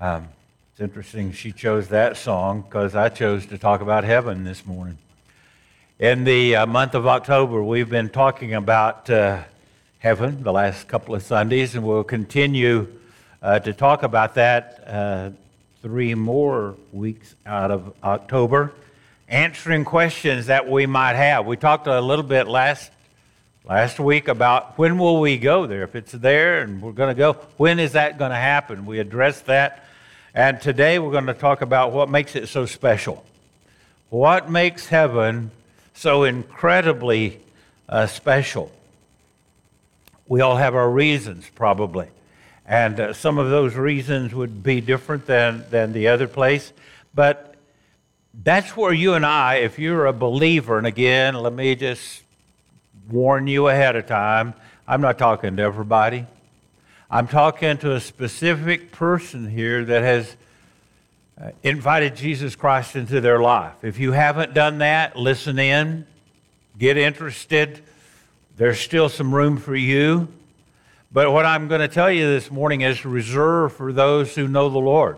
It's interesting she chose that song because I chose to talk about heaven this morning. In the month of October, we've been talking about heaven the last couple of Sundays, and we'll continue to talk about that 3 more weeks out of October, answering questions that we might have. We talked a little bit last week about when will we go there. If it's there and we're going to go, when is that going to happen? We addressed that. And today we're going to talk about what makes it so special. What makes heaven so incredibly special? We all have our reasons, probably. And some of those reasons would be different than the other place. But that's where you and I, if you're a believer, and again, let me just warn you ahead of time, I'm not talking to everybody. I'm talking to a specific person here that has invited Jesus Christ into their life. If you haven't done that, listen in, get interested. There's still some room for you. But what I'm going to tell you this morning is reserved for those who know the Lord.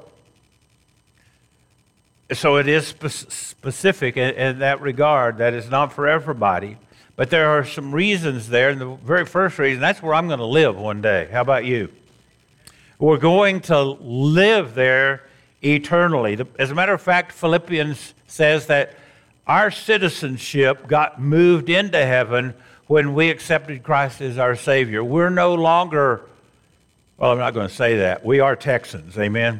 So it is specific in that regard. That is not for everybody. But there are some reasons there, and the very first reason, that's where I'm going to live one day. How about you? We're going to live there eternally. As a matter of fact, Philippians says that our citizenship got moved into heaven when we accepted Christ as our Savior. We're no longer, well, I'm not going to say that. We are Texans, amen?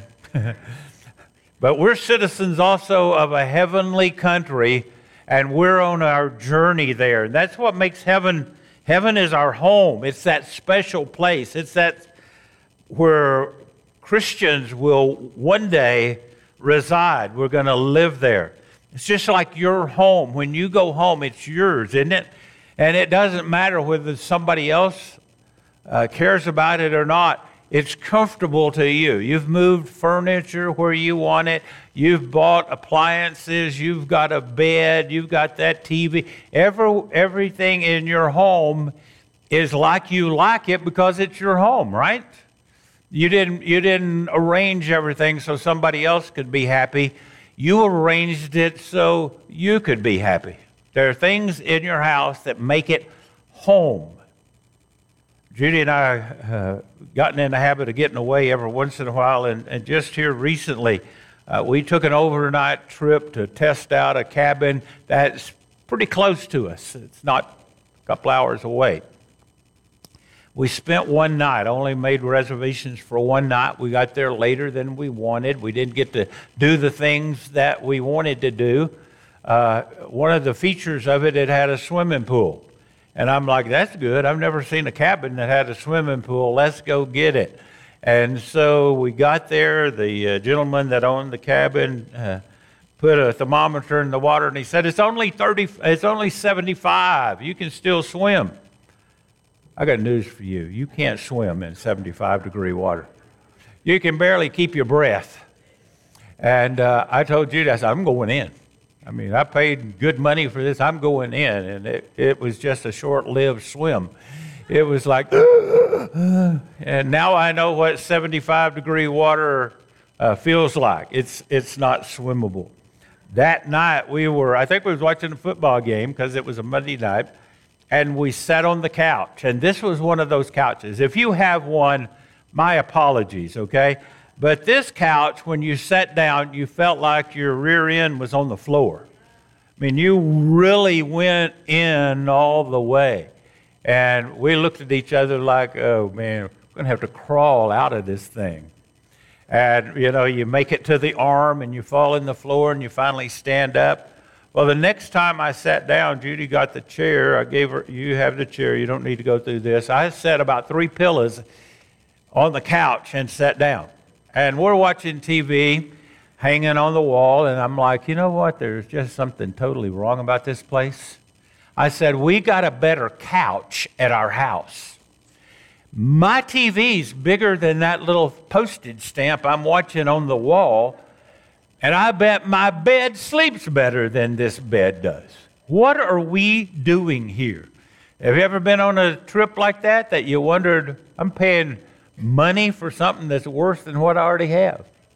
But we're citizens also of a heavenly country, and we're on our journey there. And that's what makes heaven. Heaven is our home. It's that special place. It's that where Christians will one day reside. We're going to live there. It's just like your home. When you go home, it's yours, isn't it? And it doesn't matter whether somebody else cares about it or not. It's comfortable to you. You've moved furniture where you want it. You've bought appliances. You've got a bed. You've got that TV. Everything in your home is like you like it because it's your home, right? You didn't arrange everything so somebody else could be happy. You arranged it so you could be happy. There are things in your house that make it home. Judy and I gotten in the habit of getting away every once in a while, and just here recently, we took an overnight trip to test out a cabin that's pretty close to us. It's not a couple hours away. We spent one night, only made reservations for one night. We got there later than we wanted. We didn't get to do the things that we wanted to do. One of the features of it had a swimming pool. And I'm like, that's good. I've never seen a cabin that had a swimming pool. Let's go get it. And so we got there. The gentleman that owned the cabin put a thermometer in the water, and he said, it's only 75. You can still swim. I got news for you. You can't swim in 75-degree water. You can barely keep your breath. And I told Judy, I said, I'm going in. I mean, I paid good money for this. I'm going in. And it was just a short-lived swim. It was like, and now I know what 75-degree water feels like. It's not swimmable. That night I think we was watching a football game because it was a Monday night, and we sat on the couch. And this was one of those couches. If you have one, my apologies, okay? But this couch, when you sat down, you felt like your rear end was on the floor. I mean, you really went in all the way. And we looked at each other like, oh, man, we're going to have to crawl out of this thing. And, you make it to the arm, and you fall in the floor, and you finally stand up. Well, the next time I sat down, Judy got the chair. I gave her, you have the chair. You don't need to go through this. I set about 3 pillows on the couch and sat down. And we're watching TV, hanging on the wall, and I'm like, you know what? There's just something totally wrong about this place. I said, we got a better couch at our house. My TV's bigger than that little postage stamp I'm watching on the wall, and I bet my bed sleeps better than this bed does. What are we doing here? Have you ever been on a trip like that you wondered, I'm paying money for something that's worse than what I already have?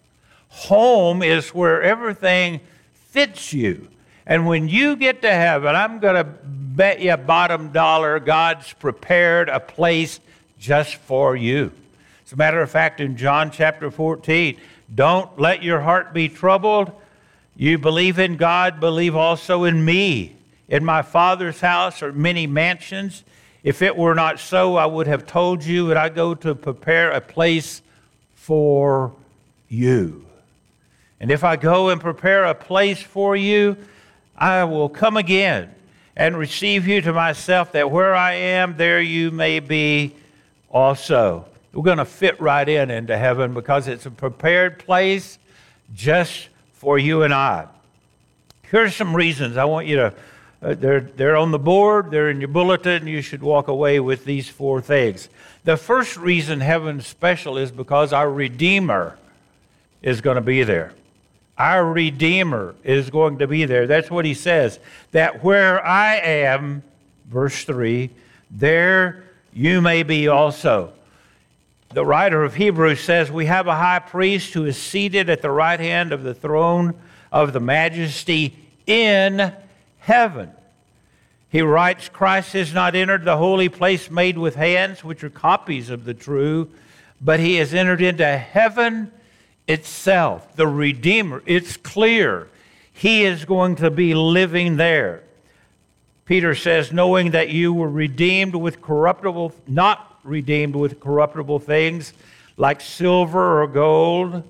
Home is where everything fits you. And when you get to heaven, I'm going to bet you bottom dollar God's prepared a place just for you. As a matter of fact, in John chapter 14, don't let your heart be troubled. You believe in God, believe also in me. In my Father's house are many mansions. If it were not so, I would have told you that I go to prepare a place for you. And if I go and prepare a place for you, I will come again and receive you to myself, that where I am, there you may be also. We're going to fit right into heaven because it's a prepared place just for you and I. Here's some reasons I want you to, they're on the board, they're in your bulletin, you should walk away with these 4 things. The first reason heaven's special is because our Redeemer is going to be there. Our Redeemer is going to be there. That's what he says, that where I am, verse 3, there you may be also. The writer of Hebrews says, we have a high priest who is seated at the right hand of the throne of the majesty in heaven. He writes, Christ has not entered the holy place made with hands, which are copies of the true, but he has entered into heaven itself, the Redeemer. It's clear he is going to be living there. Peter says, knowing that you were redeemed with corruptible, not redeemed with corruptible things like silver or gold,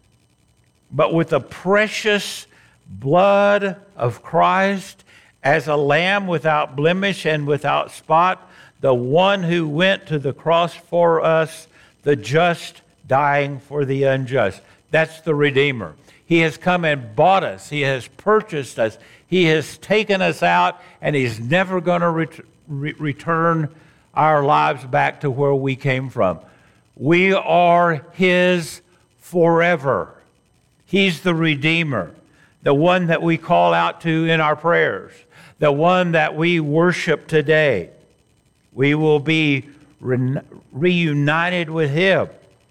but with the precious blood of Christ, as a lamb without blemish and without spot, the one who went to the cross for us, the just dying for the unjust. That's the Redeemer. He has come and bought us. He has purchased us. He has taken us out, and he's never going to return our lives back to where we came from. We are his forever. He's the Redeemer, the one that we call out to in our prayers, the one that we worship today. We will be reunited with him.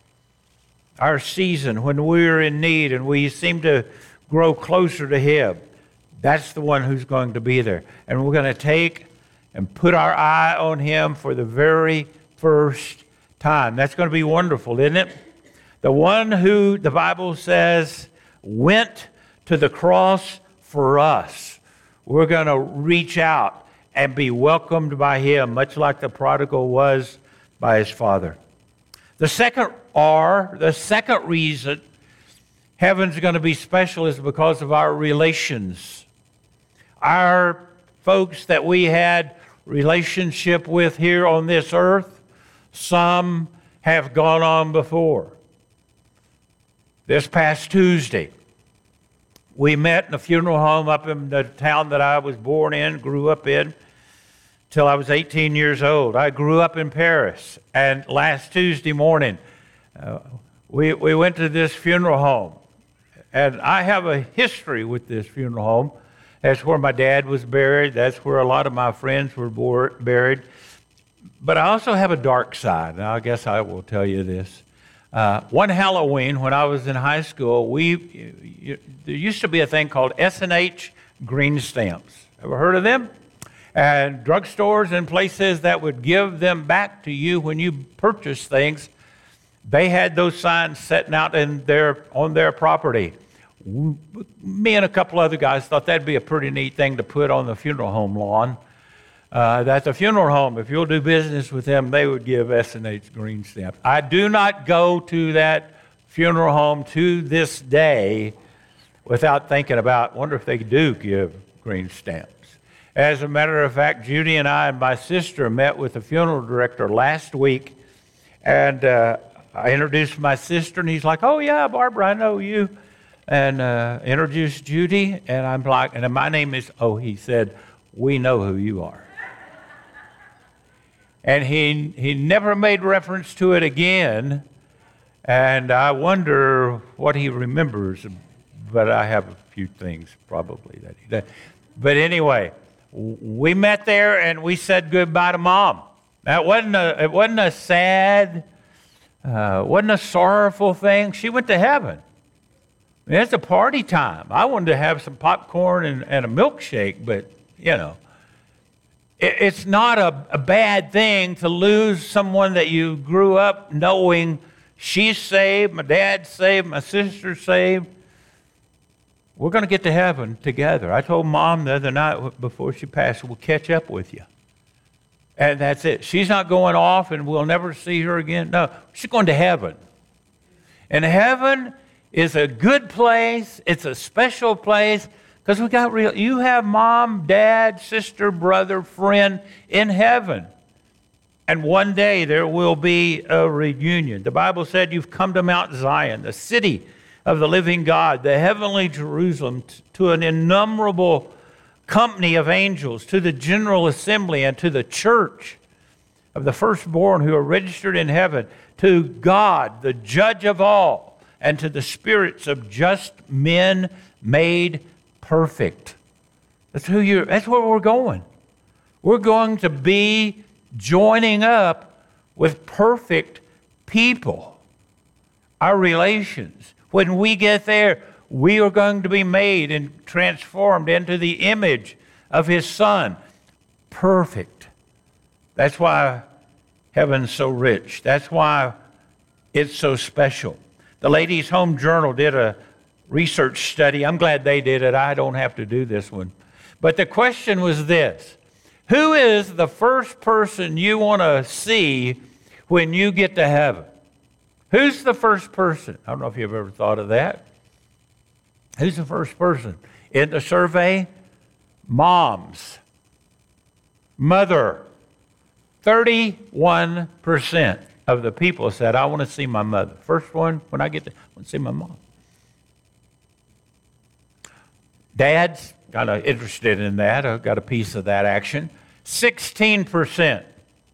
Our season when we're in need and we seem to grow closer to him, that's the one who's going to be there. And we're going to take and put our eye on him for the very first time. That's going to be wonderful, isn't it? The one who, the Bible says, went to the cross for us. We're going to reach out and be welcomed by him, much like the prodigal was by his father. The second reason heaven's going to be special is because of our relations. Our folks that we had relationship with here on this earth, some have gone on before. This past Tuesday, we met in a funeral home up in the town that I was born in, grew up in, till I was 18 years old. I grew up in Paris, and last Tuesday morning, we went to this funeral home, and I have a history with this funeral home. That's where my dad was buried. That's where a lot of my friends were buried. But I also have a dark side, and I guess I will tell you this. One Halloween, when I was in high school, there used to be a thing called S&H green stamps. Ever heard of them? And drugstores and places that would give them back to you when you purchase things, they had those signs setting out on their property. Me and a couple other guys thought that'd be a pretty neat thing to put on the funeral home lawn. That the funeral home, if you'll do business with them, they would give S&H green stamps. I do not go to that funeral home to this day without thinking about, wonder if they do give green stamps. As a matter of fact, Judy and I and my sister met with the funeral director last week, and I introduced my sister, and he's like, "Oh yeah, Barbara, I know you," and introduced Judy, and I'm like, "And my name is," he said, "We know who you are." And he never made reference to it again, and I wonder what he remembers, but I have a few things probably that he does. But anyway, we met there and we said goodbye to Mom. Now, it wasn't a sad, wasn't a sorrowful thing. She went to heaven. It's a party time. I wanted to have some popcorn and a milkshake, but, it's not a bad thing to lose someone that you grew up knowing she's saved, my dad's saved, my sister's saved. We're going to get to heaven together. I told Mom the other night before she passed, we'll catch up with you. And that's it. She's not going off and we'll never see her again. No, she's going to heaven. And heaven is a good place. It's a special place because you have mom, dad, sister, brother, friend in heaven. And one day there will be a reunion. The Bible said you've come to Mount Zion, the city of the living God, the heavenly Jerusalem, to an innumerable company of angels, to the general assembly and to the church of the firstborn who are registered in heaven, to God, the judge of all, and to the spirits of just men made perfect. That's where we're going. We're going to be joining up with perfect people. Our relations. When we get there, we are going to be made and transformed into the image of His Son. Perfect. That's why heaven's so rich. That's why it's so special. The Ladies' Home Journal did a research study. I'm glad they did it. I don't have to do this one. But the question was this: who is the first person you want to see when you get to heaven? Who's the first person? I don't know if you've ever thought of that. Who's the first person? In the survey, moms. Mother. 31% of the people said, I want to see my mother. First one, when I get there, I want to see my mom. Dad's kind of interested in that. I've got a piece of that action. 16%.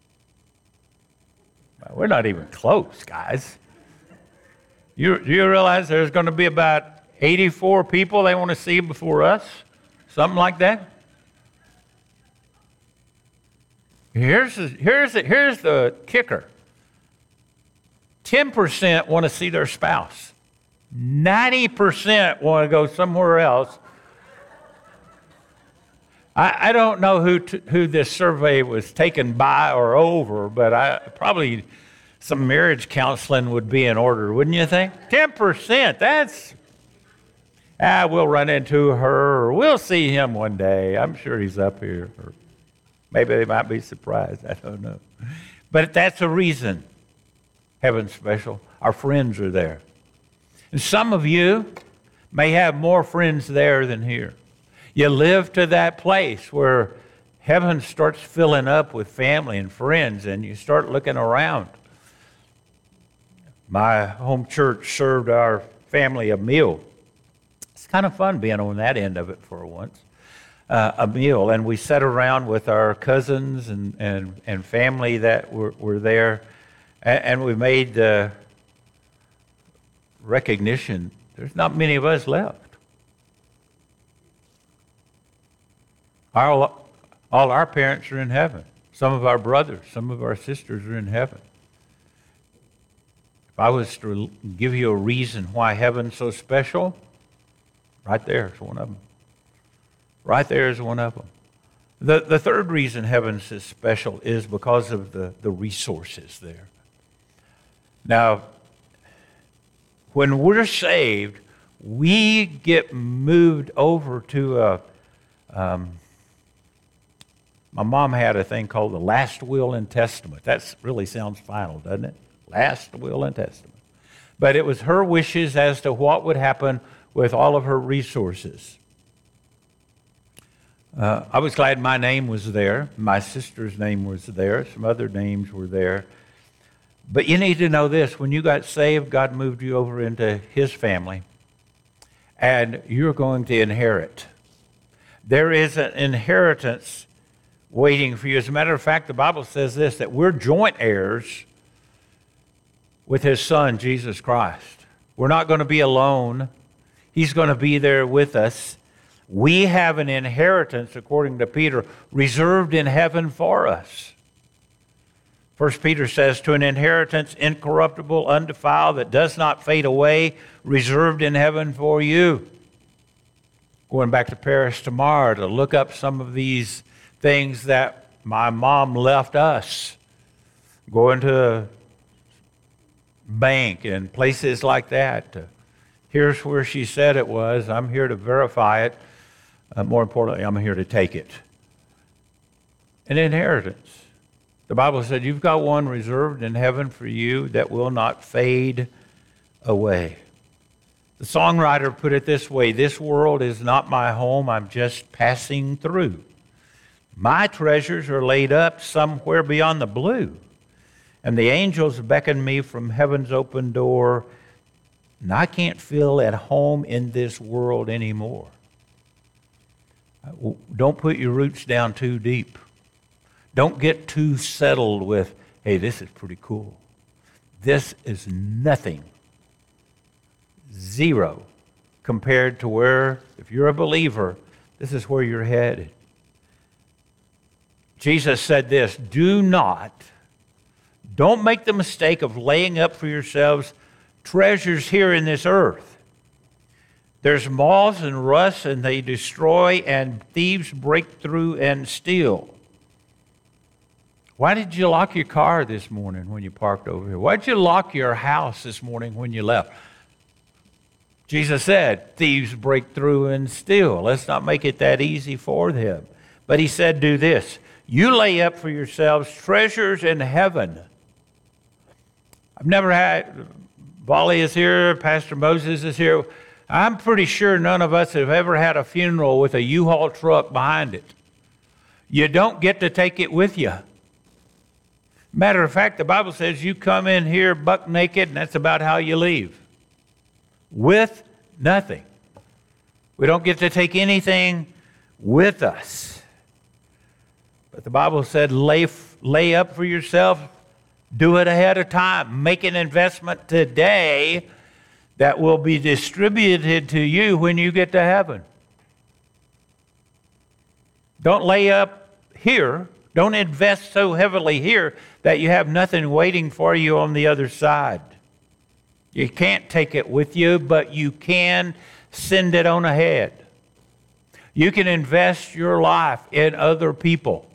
Well, we're not even close, guys. You realize there's going to be about 84 people they want to see before us? Something like that? Here's the kicker. 10% want to see their spouse. 90% want to go somewhere else. I don't know who this survey was taken by or over, but probably some marriage counseling would be in order, wouldn't you think? 10%, that's... we'll run into her, or we'll see him one day. I'm sure he's up here. Or maybe they might be surprised. I don't know. But that's a reason heaven's special. Our friends are there. And some of you may have more friends there than here. You live to that place where heaven starts filling up with family and friends, and you start looking around. My home church served our family a meal. It's kind of fun being on that end of it for once. A meal, and we sat around with our cousins and family that were there, and we made the recognition there's not many of us left. All our parents are in heaven. Some of our brothers, some of our sisters are in heaven. If I was to give you a reason why heaven's so special, right there is one of them. Right there is one of them. The third reason heaven's is special is because of the resources there. Now, when we're saved, we get moved over to my mom had a thing called the last will and testament. That really sounds final, doesn't it? Last will and testament. But it was her wishes as to what would happen with all of her resources. I was glad my name was there. My sister's name was there. Some other names were there. But you need to know this. When you got saved, God moved you over into His family. And you're going to inherit. There is an inheritance waiting for you. As a matter of fact, the Bible says this, that we're joint heirs with His Son, Jesus Christ. We're not going to be alone. He's going to be there with us. We have an inheritance, according to Peter, reserved in heaven for us. First Peter says, to an inheritance incorruptible, undefiled, that does not fade away, reserved in heaven for you. Going back to Paris tomorrow to look up some of these things that my mom left us. Going to a bank and places like that. Here's where she said it was. I'm here to verify it. More importantly, I'm here to take it. An inheritance. The Bible said you've got one reserved in heaven for you that will not fade away. The songwriter put it this way, this world is not my home, I'm just passing through. My treasures are laid up somewhere beyond the blue, and the angels beckon me from heaven's open door, and I can't feel at home in this world anymore. Don't put your roots down too deep. Don't get too settled with, hey, this is pretty cool. This is nothing. Zero compared to where, if you're a believer, this is where you're headed. Jesus said this, don't make the mistake of laying up for yourselves treasures here in this earth. There's moths and rust, and they destroy, and thieves break through and steal. Why did you lock your car this morning when you parked over here? Why did you lock your house this morning when you left? Jesus said, thieves break through and steal. Let's not make it that easy for them. But he said, do this. You lay up for yourselves treasures in heaven. I've never had, Bali is here, Pastor Moses is here. I'm pretty sure none of us have ever had a funeral with a U-Haul truck behind it. You don't get to take it with you. Matter of fact, the Bible says you come in here buck naked, and that's about how you leave. With nothing. We don't get to take anything with us. But the Bible said lay up for yourself, do it ahead of time. Make an investment today that will be distributed to you when you get to heaven. Don't lay up here. Don't invest so heavily here that you have nothing waiting for you on the other side. You can't take it with you, but you can send it on ahead. You can invest your life in other people.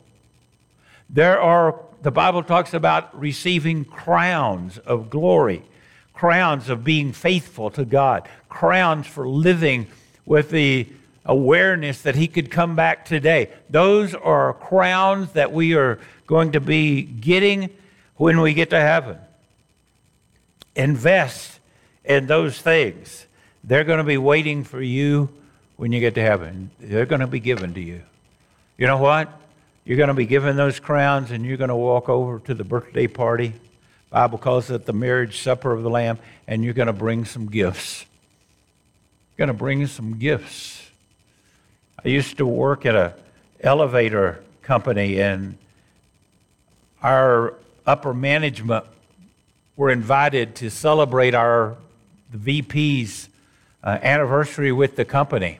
The Bible talks about receiving crowns of glory, crowns of being faithful to God, crowns for living with the awareness that he could come back today. Those are crowns that we are going to be getting when we get to heaven. Invest in those things. They're going to be waiting for you when you get to heaven. They're going to be given to you. You know what? You're going to be given those crowns, and you're going to walk over to the birthday party. The Bible calls it the marriage supper of the Lamb, and you're going to bring some gifts. You're going to bring some gifts. I used to work at an elevator company, and our upper management were invited to celebrate the VP's anniversary with the company.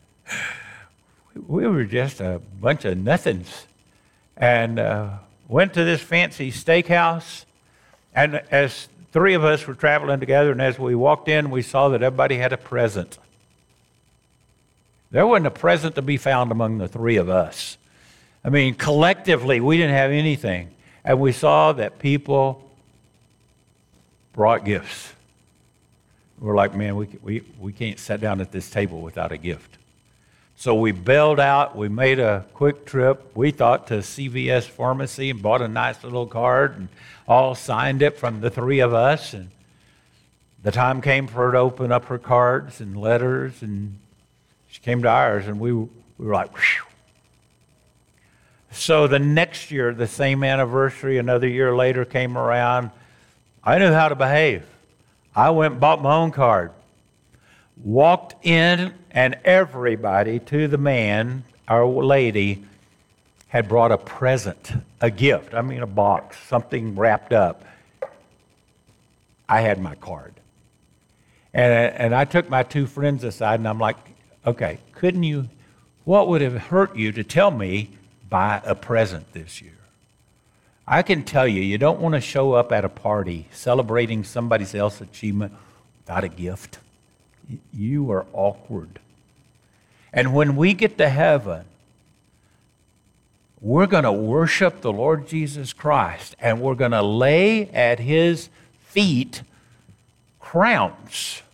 We were just a bunch of nothings, and went to this fancy steakhouse, and as three of us were traveling together, and as we walked in, we saw that everybody had a present. There wasn't a present to be found among the three of us. I mean, collectively, we didn't have anything. And we saw that people brought gifts. We're like, man, we can't sit down at this table without a gift. So we bailed out. We made a quick trip, we thought, to CVS Pharmacy and bought a nice little card and all signed it from the three of us. And the time came for her to open up her cards and letters, and she came to ours, and we were like, whew. So the next year, the same anniversary, another year later came around. I knew how to behave. I went and bought my own card. Walked in, and everybody, to the man, our lady, had brought a present, a gift. I mean, a box, something wrapped up. I had my card. And I took my two friends aside, and I'm like, okay, what would have hurt you to tell me buy a present this year? I can tell you, you don't want to show up at a party celebrating somebody else's achievement without a gift. You are awkward. And when we get to heaven, we're going to worship the Lord Jesus Christ, and we're going to lay at His feet crowns.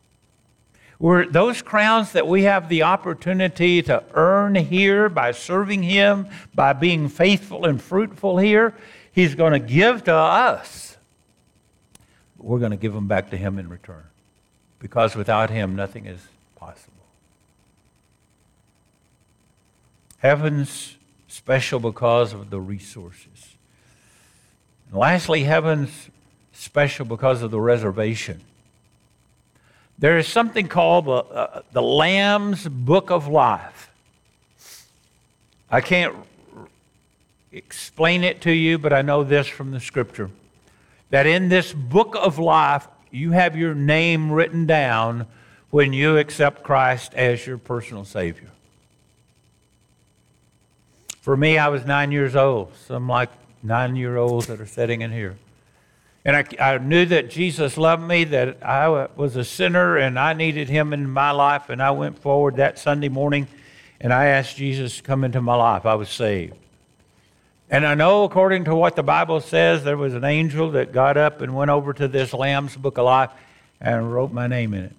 Those crowns that we have the opportunity to earn here by serving Him, by being faithful and fruitful here, He's going to give to us. We're going to give them back to Him in return, because without Him, nothing is possible. Heaven's special because of the resources. And lastly, heaven's special because of the reservation. There is something called the Lamb's Book of Life. I can't explain it to you, but I know this from the Scripture, that in this book of life, you have your name written down when you accept Christ as your personal Savior. For me, I was 9 years old, some like 9-year-olds that are sitting in here. And I knew that Jesus loved me, that I was a sinner and I needed Him in my life. And I went forward that Sunday morning and I asked Jesus to come into my life. I was saved. And I know, according to what the Bible says, there was an angel that got up and went over to this Lamb's Book of Life and wrote my name in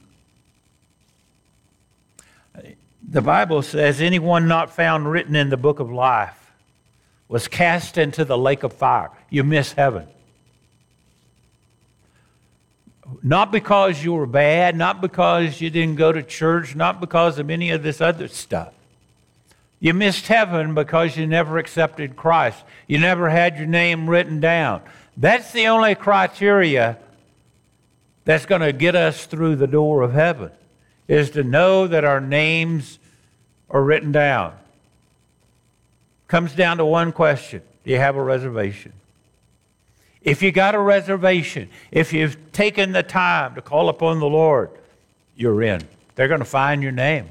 it. The Bible says, anyone not found written in the book of life was cast into the lake of fire. You miss heaven. Not because you were bad, not because you didn't go to church, not because of any of this other stuff. You missed heaven because you never accepted Christ. You never had your name written down. That's the only criteria that's going to get us through the door of heaven, is to know that our names are written down. Comes down to one question. Do you have a reservation? If you got a reservation, if you've taken the time to call upon the Lord, you're in. They're going to find your name.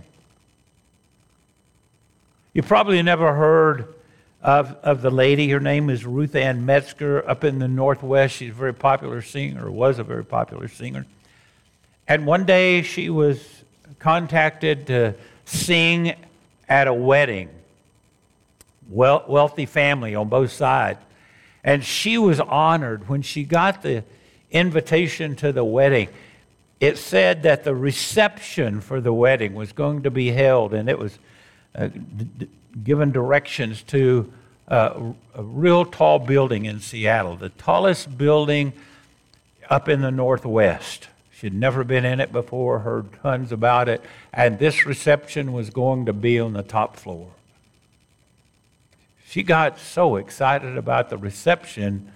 You probably never heard of the lady. Her name is Ruth Ann Metzger up in the Northwest. She's a very popular singer, or was a very popular singer. And one day she was contacted to sing at a wedding. Wealthy family on both sides. And she was honored when she got the invitation to the wedding. It said that the reception for the wedding was going to be held, and it was given directions to a real tall building in Seattle, the tallest building up in the Northwest. She'd never been in it before, heard tons about it, and this reception was going to be on the top floor. She got so excited about the reception.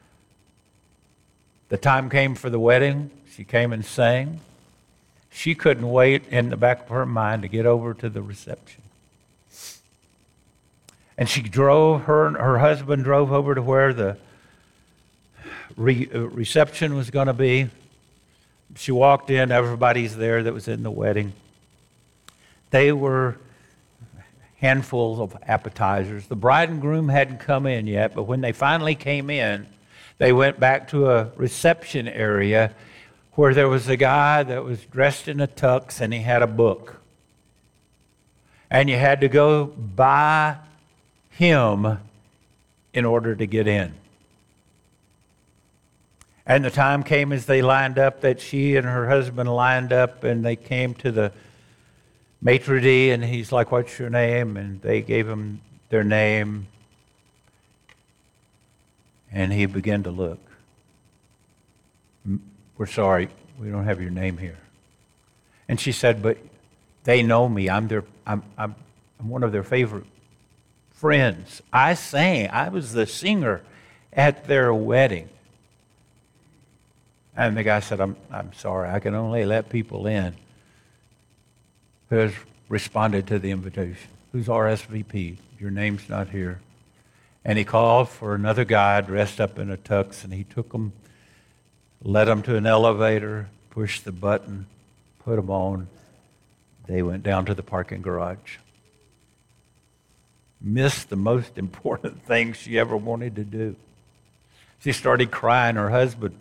The time came for the wedding. She came and sang. She couldn't wait in the back of her mind to get over to the reception. And she drove, her and her husband drove over to where the reception was going to be. She walked in, everybody's there that was in the wedding. They were handfuls of appetizers. The bride and groom hadn't come in yet, but when they finally came in, they went back to a reception area where there was a guy that was dressed in a tux and he had a book. And you had to go by him in order to get in. And the time came as they lined up that she and her husband lined up, and they came to the maitre d', and he's like, "What's your name?" And they gave him their name. And he began to look. "We're sorry, we don't have your name here." And she said, "But they know me. I'm one of their favorite friends. I sang. I was the singer at their wedding." And the guy said, I'm sorry, I can only let people in who has responded to the invitation, who's RSVP. Your name's not here. And he called for another guy dressed up in a tux, and he took them, led them to an elevator, pushed the button, put them on. They went down to the parking garage. Missed the most important thing she ever wanted to do. She started crying. Her husband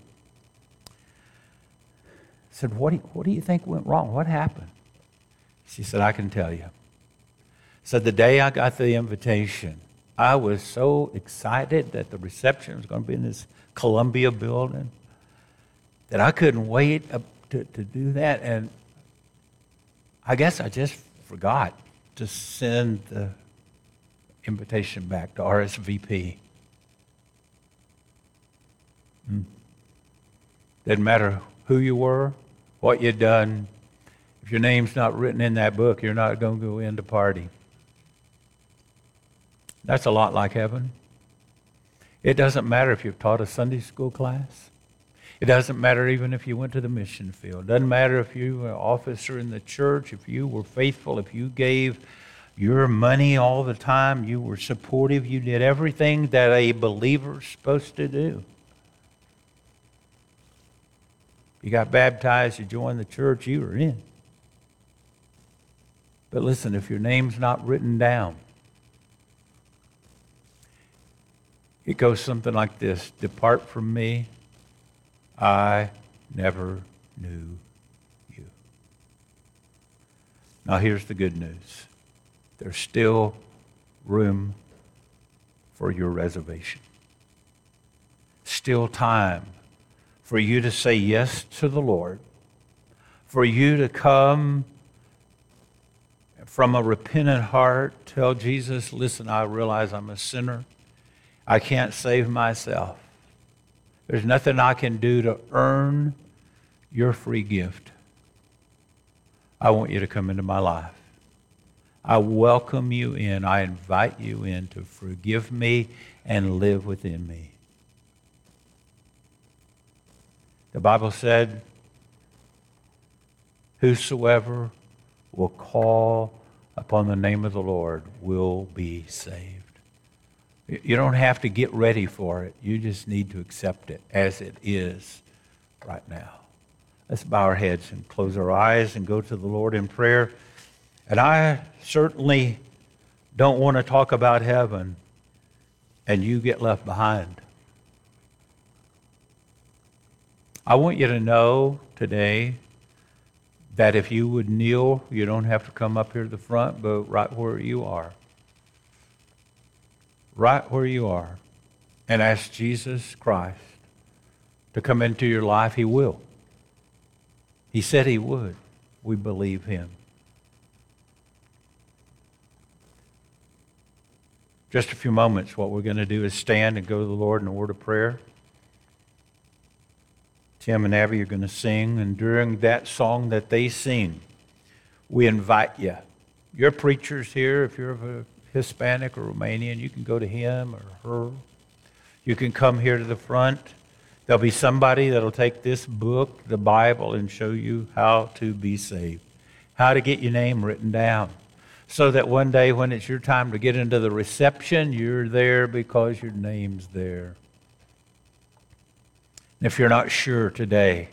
said, what do you think went wrong? What happened? She said, I can tell you. Said the day I got the invitation, I was so excited that the reception was going to be in this Columbia building that I couldn't wait to do that. And I guess I just forgot to send the invitation back to RSVP. Doesn't matter who you were, what you'd done. If your name's not written in that book, you're not going to go in to party. That's a lot like heaven. It doesn't matter if you've taught a Sunday school class. It doesn't matter even if you went to the mission field. It doesn't matter if you were an officer in the church, if you were faithful, if you gave your money all the time, you were supportive, you did everything that a believer's supposed to do. You got baptized, you joined the church, you were in. But listen, if your name's not written down, it goes something like this: depart from me, I never knew you. Now here's the good news. There's still room for your reservation. Still time for you to say yes to the Lord, for you to come from a repentant heart, tell Jesus, listen, I realize I'm a sinner. I can't save myself. There's nothing I can do to earn your free gift. I want you to come into my life. I welcome you in. I invite you in to forgive me and live within me. The Bible said, whosoever will call upon the name of the Lord will be saved. You don't have to get ready for it. You just need to accept it as it is right now. Let's bow our heads and close our eyes and go to the Lord in prayer. And I certainly don't want to talk about heaven and you get left behind. I want you to know today that if you would kneel, you don't have to come up here to the front, but right where you are. Right where you are. And ask Jesus Christ to come into your life. He will. He said he would. We believe him. Just a few moments, what we're going to do is stand and go to the Lord in a word of prayer. Tim and Abby are going to sing, and during that song that they sing, we invite you. Your preacher's here. If you're of a Hispanic or Romanian, you can go to him or her. You can come here to the front. There'll be somebody that'll take this book, the Bible, and show you how to be saved, how to get your name written down, so that one day when it's your time to get into the reception, you're there because your name's there. And if you're not sure today,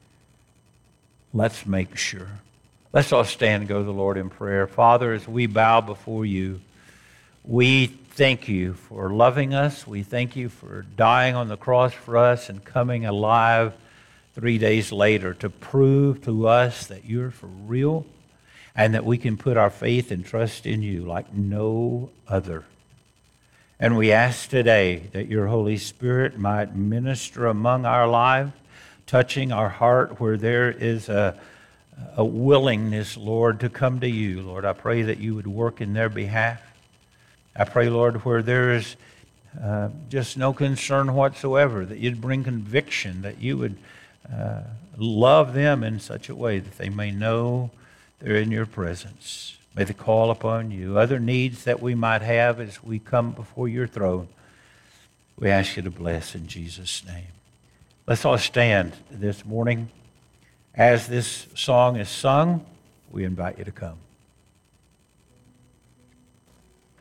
let's make sure. Let's all stand and go to the Lord in prayer. Father, as we bow before you, we thank you for loving us. We thank you for dying on the cross for us and coming alive 3 days later to prove to us that you're for real and that we can put our faith and trust in you like no other. And we ask today that your Holy Spirit might minister among our lives, touching our heart where there is a willingness, Lord, to come to you. Lord, I pray that you would work in their behalf. I pray, Lord, where there is just no concern whatsoever, that you'd bring conviction, that you would love them in such a way that they may know they're in your presence. May they call upon you. Other needs that we might have as we come before your throne, we ask you to bless in Jesus' name. Let's all stand this morning. As this song is sung, we invite you to come.